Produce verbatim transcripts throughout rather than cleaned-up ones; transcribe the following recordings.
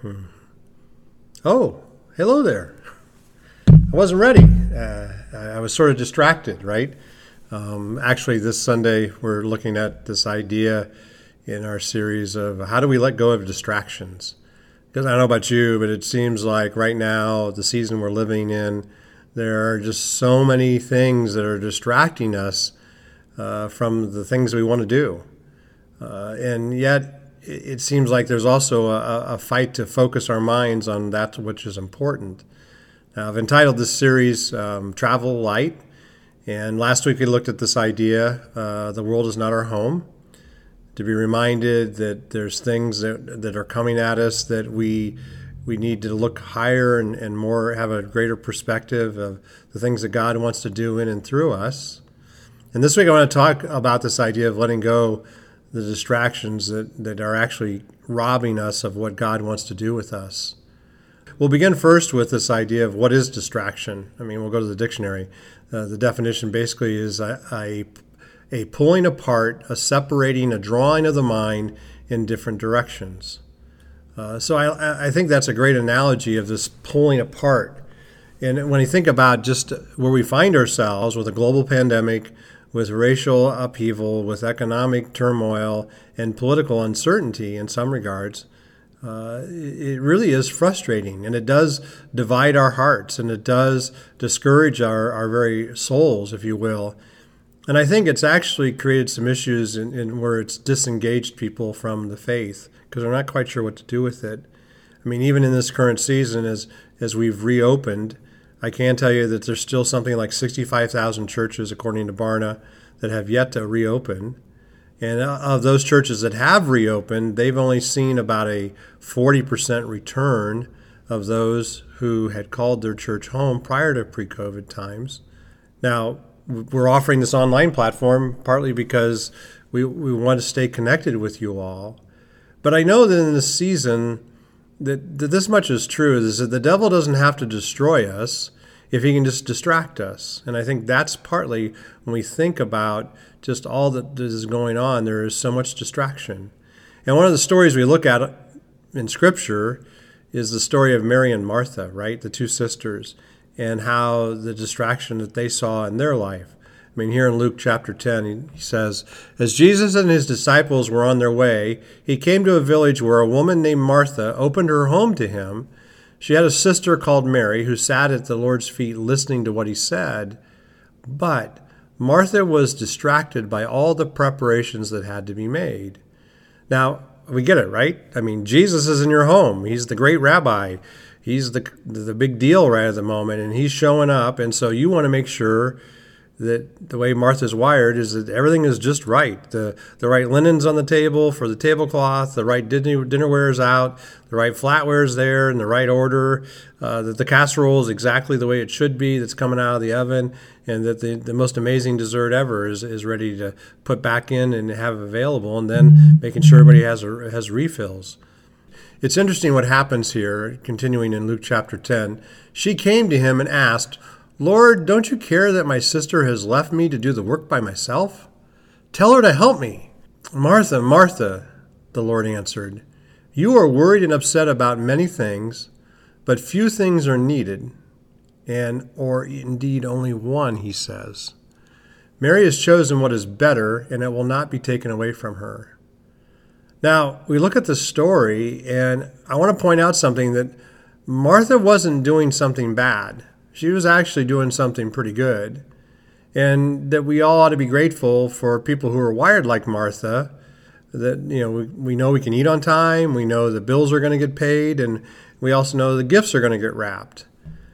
Hmm. Oh, hello there. I wasn't ready. Uh, I was sort of distracted, right? Um, actually, this Sunday, we're looking at this idea in our series of how do we let go of distractions? Because I don't know about you, but it seems like right now, the season we're living in, there are just so many things that are distracting us uh, from the things we want to do. Uh, and yet, it seems like there's also a, a fight to focus our minds on that which is important. Now, I've entitled this series um, Travel Light, and last week we looked at this idea, uh, the world is not our home, to be reminded that there's things that, that are coming at us that we we need to look higher and, and more, have a greater perspective of the things that God wants to do in and through us. And this week I want to talk about this idea of letting go the distractions that, that are actually robbing us of what God wants to do with us. We'll begin first with this idea of what is distraction. I mean, we'll go to the dictionary. Uh, the definition basically is a, a, a pulling apart, a separating, a drawing of the mind in different directions. Uh, so I, I think that's a great analogy of this pulling apart. And when you think about just where we find ourselves with a global pandemic, with racial upheaval, with economic turmoil, and political uncertainty in some regards, uh, it really is frustrating. And it does divide our hearts, and it does discourage our, our very souls, if you will. And I think it's actually created some issues in, in where it's disengaged people from the faith, because they're not quite sure what to do with it. I mean, even in this current season, as as we've reopened, I can tell you that there's still something like sixty-five thousand churches, according to Barna, that have yet to reopen. And of those churches that have reopened, they've only seen about a forty percent return of those who had called their church home prior to pre-COVID times. Now, we're offering this online platform partly because we, we want to stay connected with you all. But I know that in this season, that, that this much is true, is that the devil doesn't have to destroy us if he can just distract us. And I think that's partly when we think about just all that is going on, there is so much distraction. And one of the stories we look at in Scripture is the story of Mary and Martha, right? The two sisters, and how the distraction that they saw in their life. I mean, here in Luke chapter ten, he says, as Jesus and his disciples were on their way, he came to a village where a woman named Martha opened her home to him. She had a sister called Mary who sat at the Lord's feet listening to what he said. But Martha was distracted by all the preparations that had to be made. Now, we get it, right? I mean, Jesus is in your home. He's the great rabbi. He's the the big deal right at the moment, and he's showing up. And so you want to make sure that the way Martha's wired is that everything is just right. The the right linens on the table for the tablecloth, the right dinner, dinnerware's out, the right flatware's there in the right order, uh, that the casserole is exactly the way it should be that's coming out of the oven, and that the, the most amazing dessert ever is, is ready to put back in and have available, and then making sure everybody has a, has refills. It's interesting what happens here, continuing in Luke chapter ten. She came to him and asked, Lord, don't you care that my sister has left me to do the work by myself? Tell her to help me. Martha, Martha, the Lord answered, you are worried and upset about many things, but few things are needed, and or indeed only one, he says. Mary has chosen what is better, and it will not be taken away from her. Now, we look at the story, and I want to point out something, that Martha wasn't doing something bad. She was actually doing something pretty good, and that we all ought to be grateful for people who are wired like Martha, that, you know, we, we know we can eat on time, we know the bills are going to get paid, and we also know the gifts are going to get wrapped.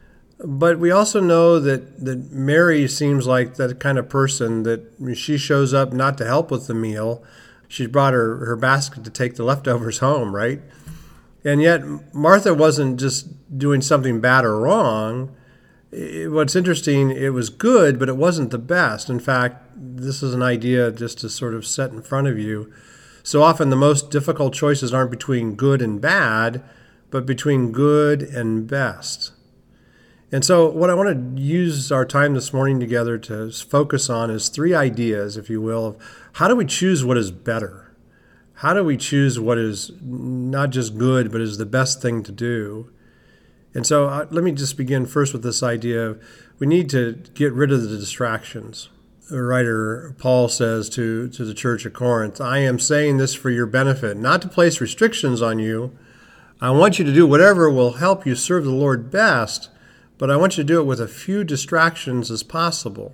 But we also know that, that Mary seems like that kind of person that she shows up not to help with the meal. She brought her, her basket to take the leftovers home, right? And yet Martha wasn't just doing something bad or wrong. It, what's interesting, it was good, but it wasn't the best. In fact, this is an idea just to sort of set in front of you. So often the most difficult choices aren't between good and bad, but between good and best. And so what I want to use our time this morning together to focus on is three ideas, if you will, of how do we choose what is better? how do we choose what is not just good, but is the best thing to do? And so uh, let me just begin first with this idea of we need to get rid of the distractions. The writer Paul says to, to the church of Corinth, I am saying this for your benefit, not to place restrictions on you. I want you to do whatever will help you serve the Lord best, but I want you to do it with as few distractions as possible.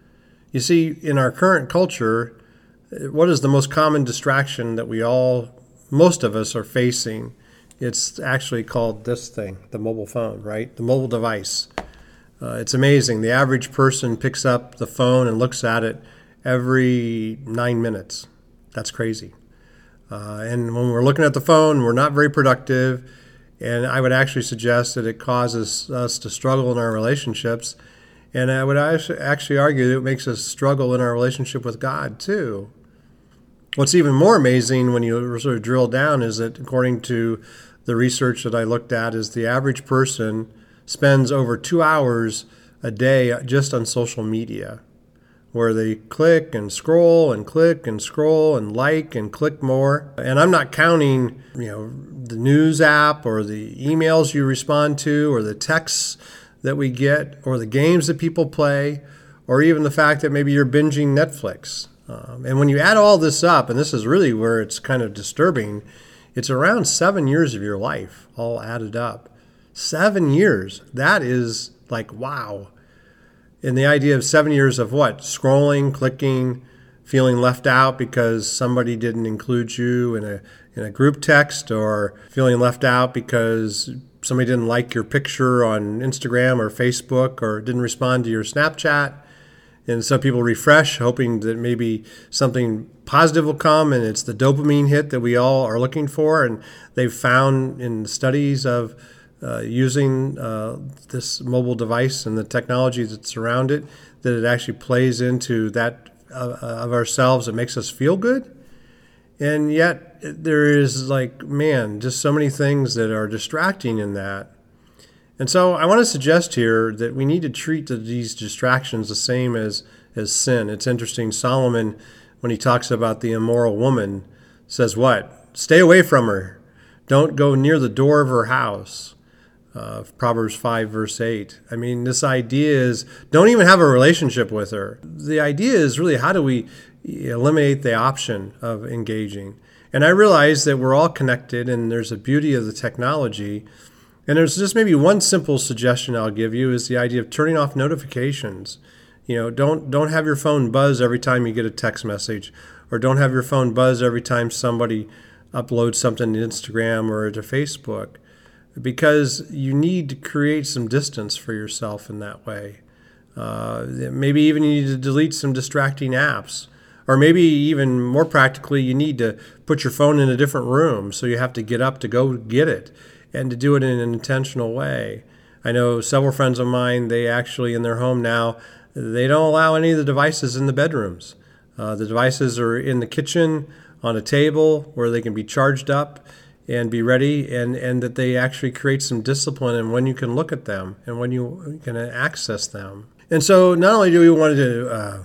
You see, in our current culture, what is the most common distraction that we all, most of us, are facing? It's actually called this thing, the mobile phone, right? The mobile device. Uh, it's amazing. The average person picks up the phone and looks at it every nine minutes. That's crazy. Uh, and when we're looking at the phone, we're not very productive. And I would actually suggest that it causes us to struggle in our relationships. And I would actually argue that it makes us struggle in our relationship with God, too. What's even more amazing when you sort of drill down is that according to the research that I looked at is the average person spends over two hours a day just on social media, where they click and scroll and click and scroll and like and click more. And I'm not counting, you know, the news app or the emails you respond to or the texts that we get or the games that people play or even the fact that maybe you're binging Netflix. Um, and when you add all this up, and this is really where it's kind of disturbing, it's around seven years of your life all added up. Seven years. That is like, wow. And the idea of seven years of what? Scrolling, clicking, feeling left out because somebody didn't include you in a in a group text, or feeling left out because somebody didn't like your picture on Instagram or Facebook or didn't respond to your Snapchat. And some people refresh, hoping that maybe something positive will come, and it's the dopamine hit that we all are looking for. And they've found in studies of uh, using uh, this mobile device and the technology that's around it, that it actually plays into that uh, of ourselves. It makes us feel good. And yet there is like, man, just so many things that are distracting in that. And so I want to suggest here that we need to treat these distractions the same as, as sin. It's interesting, Solomon, when he talks about the immoral woman, says what? Stay away from her. Don't go near the door of her house. Uh, Proverbs five, verse eight. I mean, this idea is don't even have a relationship with her. The idea is really how do we eliminate the option of engaging? And I realize that we're all connected and there's a beauty of the technology. And there's just maybe one simple suggestion I'll give you is the idea of turning off notifications. You know, don't don't have your phone buzz every time you get a text message, or don't have your phone buzz every time somebody uploads something to Instagram or to Facebook, because you need to create some distance for yourself in that way. Uh, maybe even you need to delete some distracting apps, or maybe even more practically, you need to put your phone in a different room so you have to get up to go get it, and to do it in an intentional way. I know several friends of mine, they actually in their home now, they don't allow any of the devices in the bedrooms. Uh, the devices are in the kitchen on a table where they can be charged up and be ready, and, and that they actually create some discipline in when you can look at them and when you can access them. And so not only do we want to uh,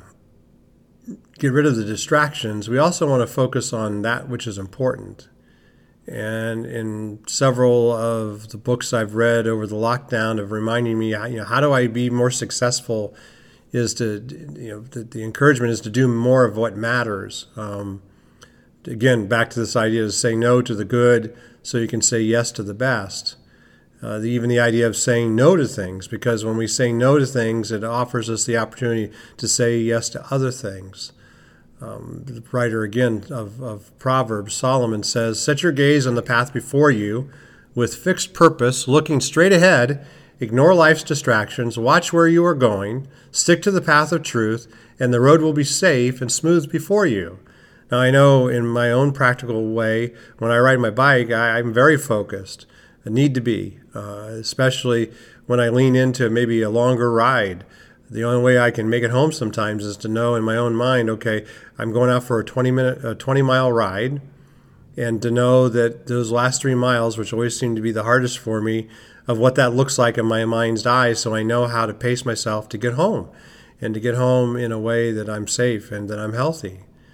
get rid of the distractions, we also want to focus on that which is important. And in several of the books I've read over the lockdown of reminding me, you know, how do I be more successful, is to, you know, the, the encouragement is to do more of what matters. Um, again, back to this idea of say no to the good so you can say yes to the best. Uh, the, even the idea of saying no to things, because when we say no to things, it offers us the opportunity to say yes to other things. Um, the writer, again, of, of Proverbs, Solomon says, set your gaze on the path before you with fixed purpose, looking straight ahead, ignore life's distractions, watch where you are going, stick to the path of truth, and the road will be safe and smooth before you. Now, I know in my own practical way, when I ride my bike, I, I'm very focused. I need to be, uh, especially when I lean into maybe a longer ride. The only way I can make it home sometimes is to know in my own mind, okay, I'm going out for a twenty minute, a twenty mile ride, and to know that those last three miles, which always seem to be the hardest for me, of what that looks like in my mind's eye, so I know how to pace myself to get home, and to get home in a way that I'm safe and that I'm healthy.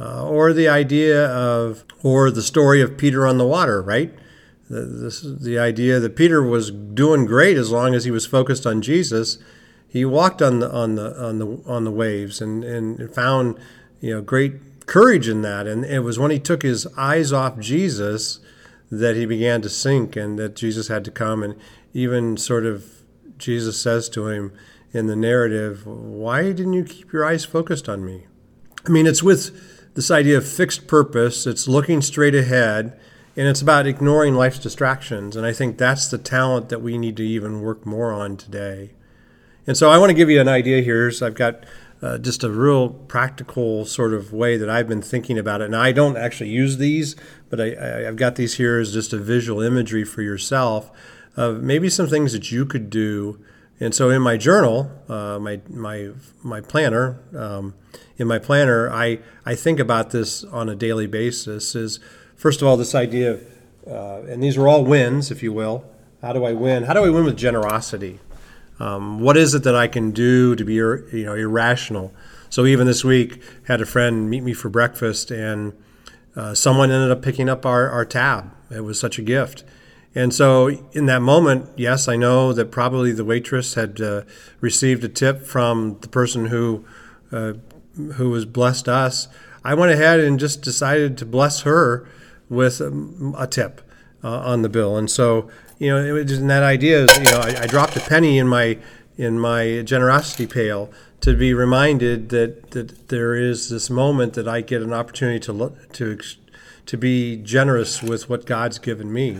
Uh, or the idea of, or the story of Peter on the water, right? The, this is the idea that Peter was doing great as long as he was focused on Jesus. He walked on the on the on the on the waves and, and found, you know, great courage in that. And it was when he took his eyes off Jesus that he began to sink, and that Jesus had to come. And even sort of Jesus says to him in the narrative, "Why didn't you keep your eyes focused on me?" I mean, it's with this idea of fixed purpose. It's looking straight ahead, and it's about ignoring life's distractions. And I think that's the talent that we need to even work more on today. And so I want to give you an idea here. So I've got uh, just a real practical sort of way that I've been thinking about it. And I don't actually use these, but I, I, I've got these here as just a visual imagery for yourself of maybe some things that you could do. And so in my journal, uh, my my my planner, um, in my planner, I, I think about this on a daily basis. Is first of all this idea of, uh, and these are all wins, if you will. How do I win? How do I win with generosity? Um, what is it that I can do to be, you know, irrational? So even this week, had a friend meet me for breakfast, and uh, someone ended up picking up our, our tab. It was such a gift. And so in that moment, yes, I know that probably the waitress had uh, received a tip from the person who uh, who was blessed us. I went ahead and just decided to bless her with a, a tip uh, on the bill. And so, you know, it was, and that idea is, you know, I, I dropped a penny in my in my generosity pail to be reminded that that there is this moment that I get an opportunity to look, to to be generous with what God's given me.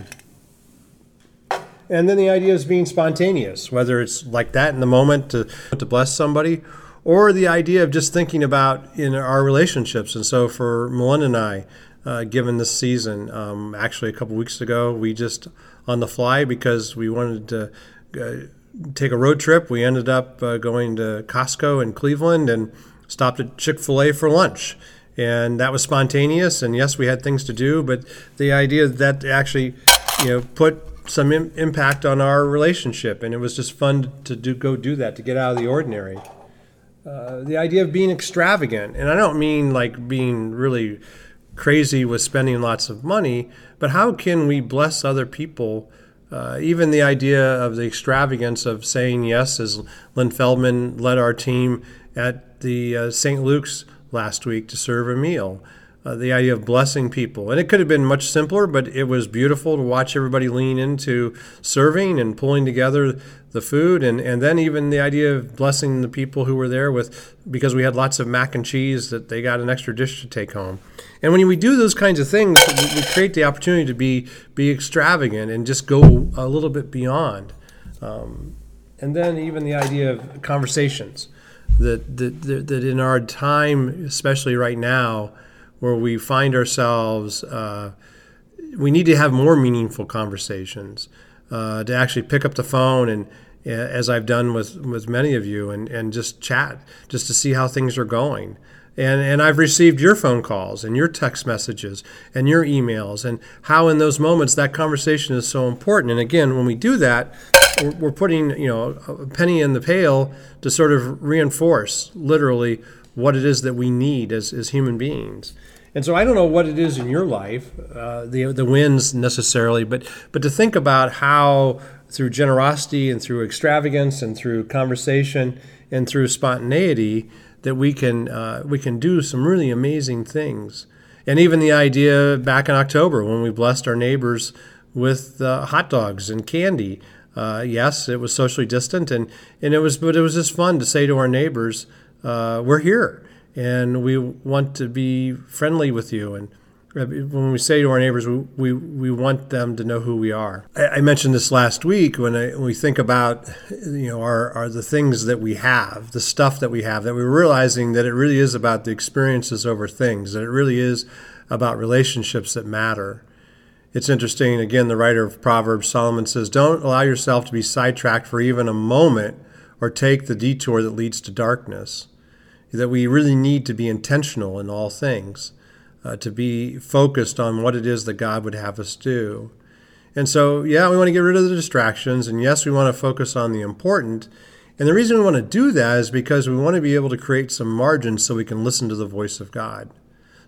And then the idea is being spontaneous, whether it's like that in the moment to, to bless somebody, or the idea of just thinking about in our relationships. And so for Melinda and I, uh, given this season, um, actually a couple weeks ago, we just on the fly, because we wanted to uh, take a road trip, we ended up uh, going to Costco in Cleveland and stopped at Chick-fil-A for lunch. And that was spontaneous. And yes, we had things to do, but the idea that actually, you know, put some im- impact on our relationship, and it was just fun to do go do that, to get out of the ordinary. Uh, the idea of being extravagant, and I don't mean like being really crazy with spending lots of money, but how can we bless other people? Uh, even the idea of the extravagance of saying yes, as Lynn Feldman led our team at the uh, Saint Luke's last week to serve a meal. Uh, the idea of blessing people. And it could have been much simpler, but it was beautiful to watch everybody lean into serving and pulling together the food. And, and then even the idea of blessing the people who were there with, because we had lots of mac and cheese, that they got an extra dish to take home. And when we do those kinds of things, we, we create the opportunity to be, be extravagant and just go a little bit beyond. Um, and then even the idea of conversations, that, that, that in our time, especially right now, where we find ourselves, uh, we need to have more meaningful conversations, uh, to actually pick up the phone and, uh, as I've done with, with many of you, and, and just chat, just to see how things are going. And and I've received your phone calls and your text messages and your emails, and how in those moments that conversation is so important. And again, when we do that, we're, we're putting, you know, a penny in the pail to sort of reinforce literally what it is that we need as, as human beings. And so I don't know what it is in your life, uh, the the wins necessarily, but but to think about how through generosity and through extravagance and through conversation and through spontaneity that we can uh, we can do some really amazing things. And even the idea back in October when we blessed our neighbors with uh, hot dogs and candy. Uh, yes, it was socially distant, and, and it was, but it was just fun to say to our neighbors, uh, "We're here, and we want to be friendly with you." And when we say to our neighbors, we we, we want them to know who we are. I, I mentioned this last week when, I, when we think about, you know, our, our the things that we have, the stuff that we have, that we're realizing that it really is about the experiences over things, that it really is about relationships that matter. It's interesting, again, the writer of Proverbs, Solomon, says, "Don't allow yourself to be sidetracked for even a moment or take the detour that leads to darkness." That we really need to be intentional in all things, uh, to be focused on what it is that God would have us do. And so, yeah, we want to get rid of the distractions, and yes, we want to focus on the important. And the reason we want to do that is because we want to be able to create some margin so we can listen to the voice of God.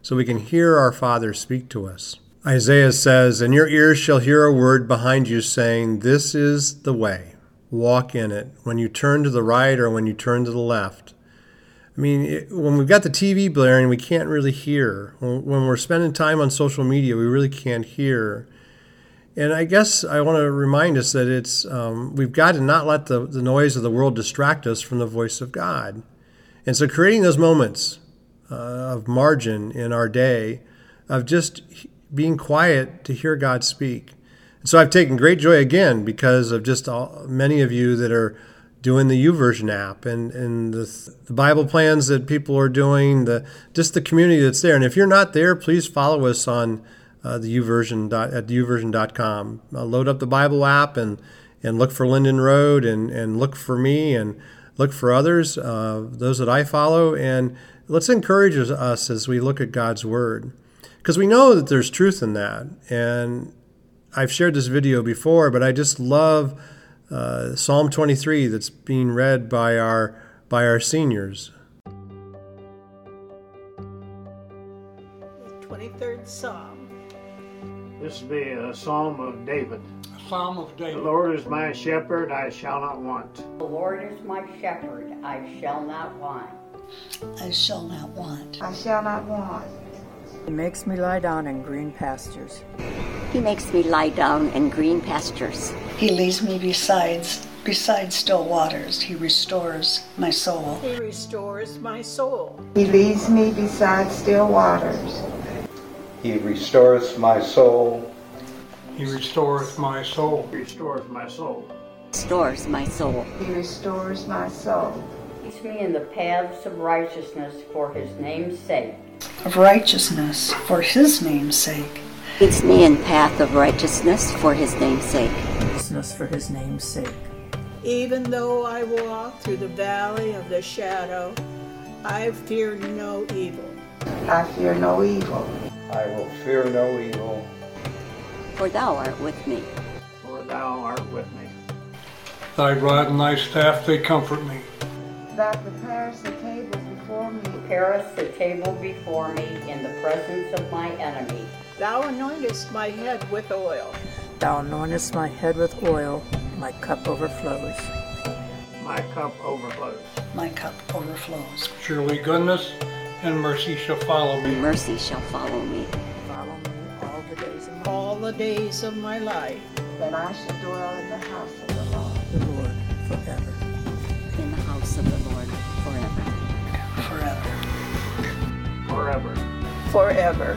so we can hear our Father speak to us. Isaiah says, "And your ears shall hear a word behind you saying, 'This is the way, walk in it,' when you turn to the right or when you turn to the left." I mean, it, when we've got the T V blaring, we can't really hear. When, when we're spending time on social media, we really can't hear. And I guess I want to remind us that it's um, we've got to not let the, the noise of the world distract us from the voice of God. And so creating those moments uh, of margin in our day, of just being quiet to hear God speak. And so I've taken great joy again because of just all, many of you that are doing the YouVersion app and, and the, the Bible plans that people are doing, the just the community that's there. And if you're not there, please follow us on uh, the YouVersion dot, at you version dot com. Uh, load up the Bible app and, and look for Linden Road and, and look for me and look for others, uh, those that I follow. And let's encourage us as we look at God's Word. Because we know that there's truth in that. And I've shared this video before, but I just love uh, Psalm twenty-three that's being read by our by our seniors. The twenty-third Psalm. This will be a psalm of David. A psalm of The David. Lord is my shepherd, I shall not want. The Lord is my shepherd, I shall not want. I shall not want. I shall not want. He makes me lie down in green pastures. He makes me lie down in green pastures. He leads me besides, beside still waters. He restores my soul. He restores my soul. He leads me beside still waters. He restores my soul. He restoreth my soul. Restores my soul. Restores my soul. He restores my soul. Leads me in the paths of righteousness for his name's sake. Of righteousness for his name's sake. Leads me in path of righteousness for his name's sake. Righteousness for his name's sake. Even though I walk through the valley of the shadow, I fear no evil. I fear no evil. I will fear no evil. For thou art with me. For thou art with me. Thy rod and thy staff, they comfort me. Thou preparest the table before me. Preparest the table before me in the presence of my enemy. Thou anointest my head with oil. Thou anointest my head with oil, my cup overflows. My cup overflows. My cup overflows. Surely goodness and mercy shall follow me. Mercy shall follow me. Follow me all the days of my All the days of my life. Then I shall dwell in the house of the Lord. the Lord forever. In the house of the Lord forever. Forever. Forever. Forever.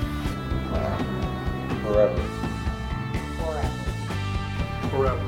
Forever. Forever. Forever.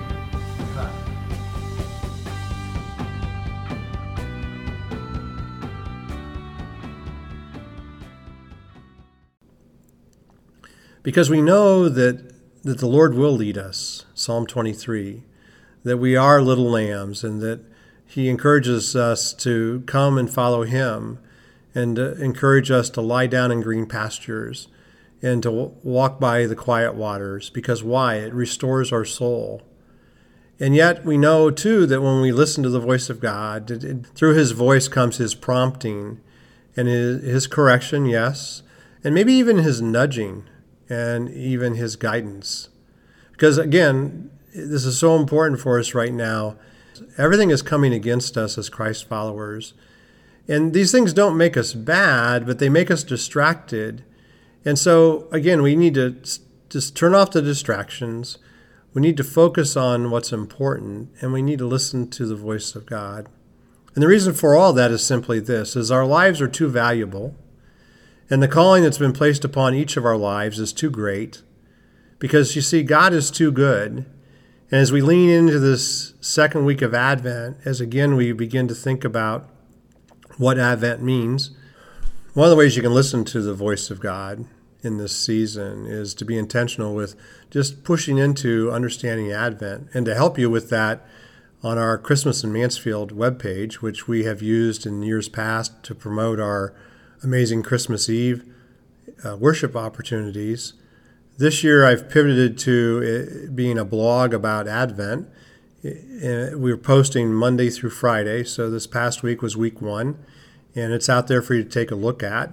Because we know that, that the Lord will lead us, Psalm twenty-three, that we are little lambs and that he encourages us to come and follow him and uh, encourage us to lie down in green pastures and to w- walk by the quiet waters. Because why? It restores our soul. And yet we know, too, that when we listen to the voice of God, it, it, through his voice comes his prompting and his, his correction, yes, and maybe even his nudging and even his guidance. Because, again, this is so important for us right now. Everything is coming against us as Christ followers. And these things don't make us bad, but they make us distracted. And so, again, we need to just turn off the distractions. We need to focus on what's important, and we need to listen to the voice of God. And the reason for all that is simply this, is our lives are too valuable, and the calling that's been placed upon each of our lives is too great, because, you see, God is too good. And as we lean into this second week of Advent, as again we begin to think about what Advent means, one of the ways you can listen to the voice of God in this season is to be intentional with just pushing into understanding Advent. And to help you with that, on our Christmas in Mansfield webpage, which we have used in years past to promote our amazing Christmas Eve uh, worship opportunities, this year I've pivoted to it being a blog about Advent. We're posting Monday through Friday, so this past week was week one, and it's out there for you to take a look at.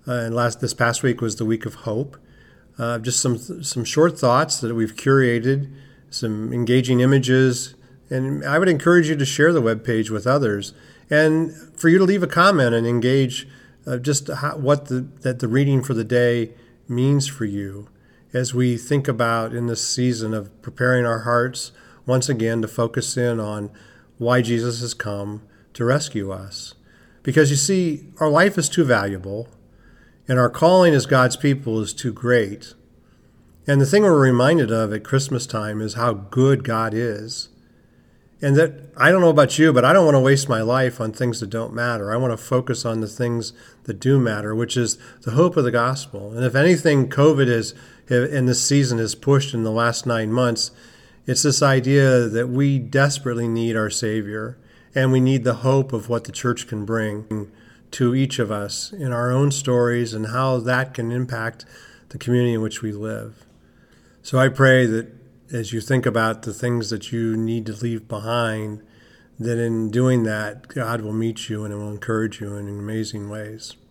uh, and last this past week was the week of hope. Uh, just some some short thoughts that we've curated, some engaging images, and I would encourage you to share the webpage with others, and for you to leave a comment and engage uh, just how, what the that the reading for the day means for you as we think about in this season of preparing our hearts once again to focus in on why Jesus has come to rescue us. Because you see, our life is too valuable, and our calling as God's people is too great. And the thing we're reminded of at Christmas time is how good God is. And that, I don't know about you, but I don't want to waste my life on things that don't matter. I want to focus on the things that do matter, which is the hope of the gospel. And if anything COVID is, in this season has pushed in the last nine months, it's this idea that we desperately need our Savior, and we need the hope of what the church can bring to each of us in our own stories and how that can impact the community in which we live. So I pray that as you think about the things that you need to leave behind, that in doing that, God will meet you and it will encourage you in amazing ways.